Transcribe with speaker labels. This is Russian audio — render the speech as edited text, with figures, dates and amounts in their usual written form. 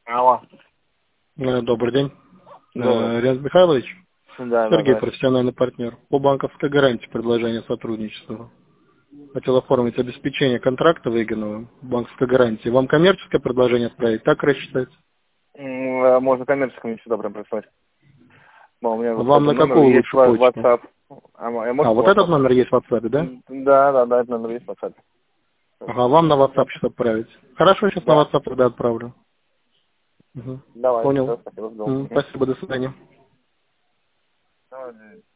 Speaker 1: Алло.
Speaker 2: Добрый день.
Speaker 1: Добрый.
Speaker 2: Ренат Михайлович,
Speaker 1: Да,
Speaker 2: Сергей,
Speaker 1: да.
Speaker 2: профессиональный партнер. По банковской гарантии предложение сотрудничества. Хотел оформить обеспечение контракта выгодного банковской гарантии. Вам коммерческое предложение отправить? Так рассчитать?
Speaker 1: Можно коммерческому еще добрым прислать. У меня вот
Speaker 2: Вам
Speaker 1: этот
Speaker 2: на
Speaker 1: номер
Speaker 2: какую
Speaker 1: есть
Speaker 2: лучше почту?
Speaker 1: WhatsApp. Может
Speaker 2: Вот этот
Speaker 1: WhatsApp?
Speaker 2: номер есть в WhatsApp, да?
Speaker 1: Да, этот номер есть WhatsApp.
Speaker 2: Ага, вам на WhatsApp сейчас отправить. Хорошо, сейчас на
Speaker 1: Да.
Speaker 2: WhatsApp тогда отправлю. Угу.
Speaker 1: Давай,
Speaker 2: Понял.
Speaker 1: все, спасибо, жду.
Speaker 2: Спасибо, до свидания.
Speaker 1: Давай.